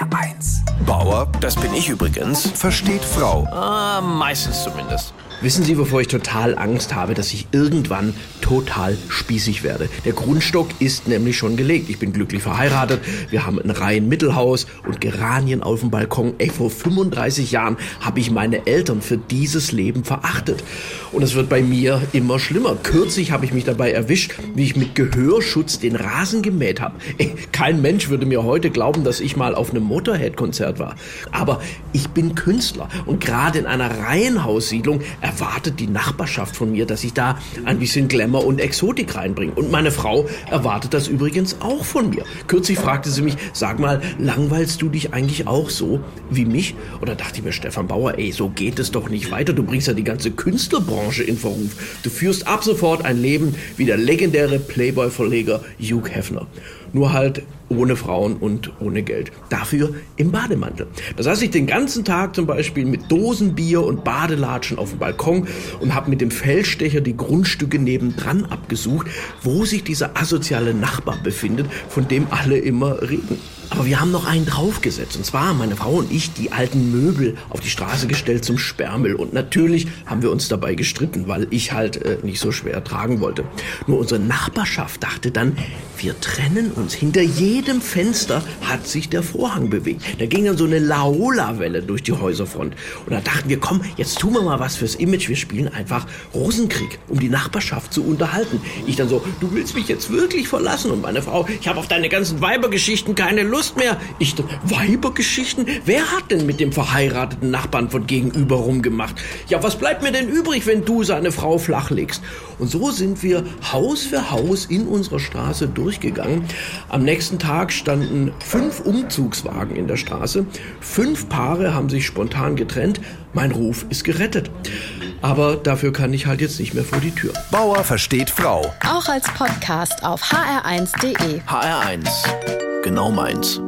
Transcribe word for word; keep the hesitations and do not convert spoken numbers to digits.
R eins. Bauer, das bin ich übrigens, versteht Frau. Ah, meistens zumindest. Wissen Sie, wovor ich total Angst habe? Dass ich irgendwann total spießig werde. Der Grundstock ist nämlich schon gelegt. Ich bin glücklich verheiratet, wir haben ein Reihenmittelhaus und Geranien auf dem Balkon. Ey, vor fünfunddreißig Jahren habe ich meine Eltern für dieses Leben verachtet. Und es wird bei mir immer schlimmer. Kürzlich habe ich mich dabei erwischt, wie ich mit Gehörschutz den Rasen gemäht habe. Ey, kein Mensch würde mir heute glauben, dass ich mal auf einem Motorhead-Konzert war. Aber ich bin Künstler und gerade in einer Reihenhaussiedlung erwartet die Nachbarschaft von mir, dass ich da ein bisschen Glamour und Exotik reinbringe. Und meine Frau erwartet das übrigens auch von mir. Kürzlich fragte sie mich, sag mal, langweilst du dich eigentlich auch so wie mich? Oder dachte ich mir, Stefan Bauer, ey, so geht es doch nicht weiter. Du bringst ja die ganze Künstlerbranche in Verruf. Du führst ab sofort ein Leben wie der legendäre Playboy-Verleger Hugh Hefner. Nur halt ohne Frauen und ohne Geld. Dafür im Bademantel. Da saß ich den ganzen Tag zum Beispiel mit Dosenbier und Badelatschen auf dem Balkon und habe mit dem Feldstecher die Grundstücke nebendran abgesucht, wo sich dieser asoziale Nachbar befindet, von dem alle immer reden. Aber wir haben noch einen draufgesetzt. Und zwar haben meine Frau und ich die alten Möbel auf die Straße gestellt zum Sperrmüll. Und natürlich haben wir uns dabei gestritten, weil ich halt äh, nicht so schwer tragen wollte. Nur unsere Nachbarschaft dachte dann, wir trennen uns. Hinter jedem Fenster hat sich der Vorhang bewegt. Da ging dann so eine Laola-Welle durch die Häuserfront. Und da dachten wir, komm, jetzt tun wir mal was fürs Image. Wir spielen einfach Rosenkrieg, um die Nachbarschaft zu unterhalten. Ich dann so, du willst mich jetzt wirklich verlassen? Und meine Frau, ich habe auf deine ganzen Weibergeschichten keine Lust. Lust mehr. Ich, Weibergeschichten? Wer hat denn mit dem verheirateten Nachbarn von gegenüber rumgemacht? Ja, was bleibt mir denn übrig, wenn du seine Frau flachlegst? Und so sind wir Haus für Haus in unserer Straße durchgegangen. Am nächsten Tag standen fünf Umzugswagen in der Straße. Fünf Paare haben sich spontan getrennt. Mein Ruf ist gerettet. Aber dafür kann ich halt jetzt nicht mehr vor die Tür. Bauer versteht Frau. Auch als Podcast auf h r eins punkt d e. H R eins. Genau meins.